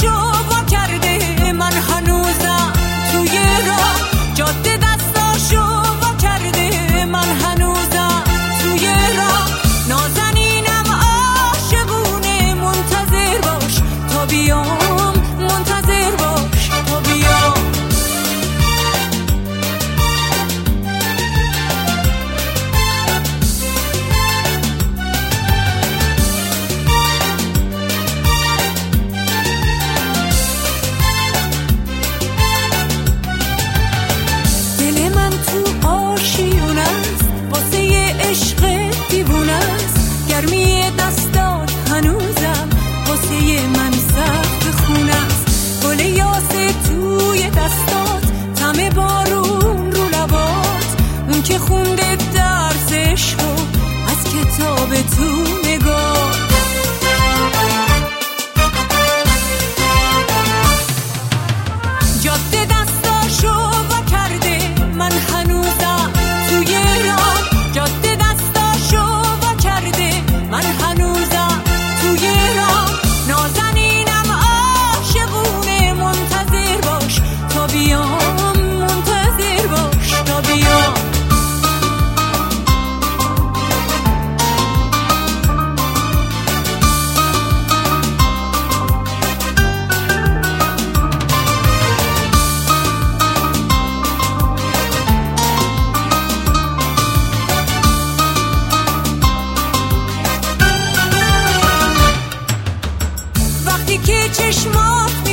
دستاشو وا کرده، من هنوزم توی راه. جاده دستاشو وا کرده، من هنوزم توی راه. نازنینم عاشقونه، منتظر باش تا بیام، منتظر باش تا بیام. گرمی دستات هنوزم واسه من سخت خونه است. گل یاسه توی دستات، طعم بارون رو لبات، اون که خونده درس عشقو از کتاب تو نگاه. جاده دستاشو وا کرده، من هنوزم توی راه. جاده دستاشو وا کرده، من هنوزم توی راه. نازنینم عاشقونه، منتظر باش تا بیام، منتظر باش تا بیام. وقتی که چشمات